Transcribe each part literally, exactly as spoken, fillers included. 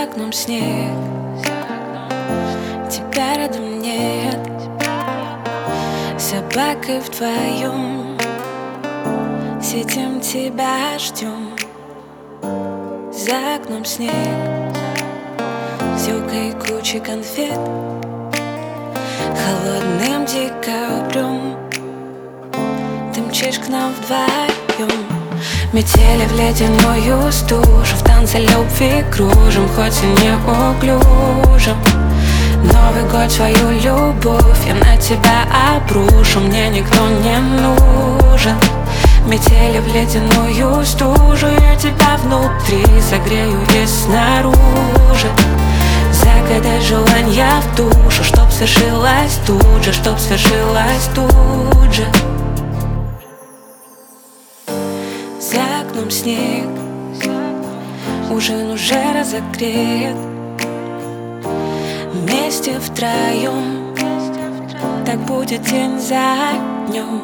окном снег, тебя рядом нет. Собакой вдвоем сидим, тебя ждем. За окном снег с юбкой кучи конфет. Холодным декабрем ты мчишь к нам вдвоем. Метели в ледяную стужу, в танце любви кружим, хоть и не углужим. Новый год, свою любовь я на тебя обрушу, мне никто не нужен. Метели в ледяную стужу, я тебя внутри согрею и снаружи. Загадай желания в душу, чтоб свершилось тут же, чтоб свершилось тут же. За окном снег, ужин уже разогрет. Вместе втроем, так будет день за днем.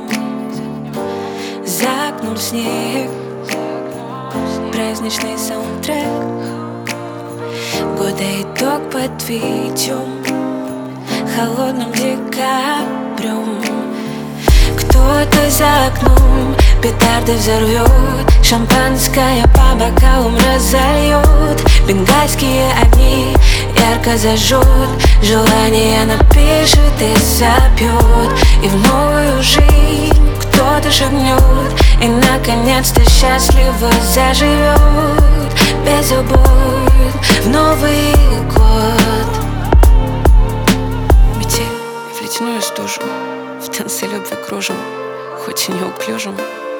За окном снег, праздничный саундтрек. Года итог подведем холодным декабрем. Кто-то за окном петарды взорвет, шампанское по бокалам разольет. Бенгальские огни ярко зажжет, желание напишет и запьет. И в новую жизнь кто-то шагнет, и наконец-то счастливо заживет. Без забот в Новый год. Метель в ледяную стужу, в танце любви кружим, хоть и неуклюжим.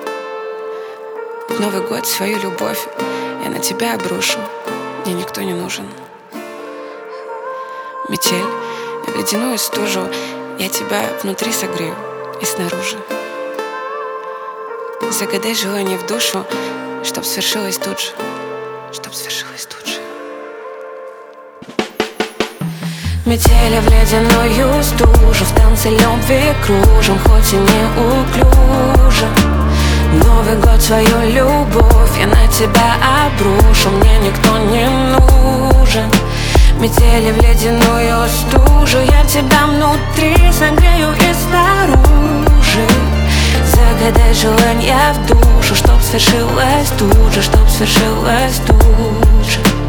В Новый год свою любовь я на тебя обрушу, мне никто не нужен. Метель в ледяную стужу, я тебя внутри согрею и снаружи. Загадай желание в душу, чтоб свершилось тут же, чтоб свершилось тут же. Метели в ледяную стужу, в танце любви кружим, хоть и не углужим. Новый год, свою любовь я на тебя обрушу, мне никто не нужен. Метели в ледяную стужу, я тебя внутри согрею и снаружи. Загадай желания в душу, чтоб свершилось тут же, чтоб свершилось тут же.